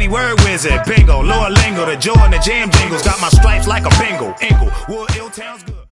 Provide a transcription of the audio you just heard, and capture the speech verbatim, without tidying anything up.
Dirty word wizard, bingo, Lord Lingo, the joy and the jam jingles. Got my stripes like a bingo, Ingle, Wood, Ill Town's good.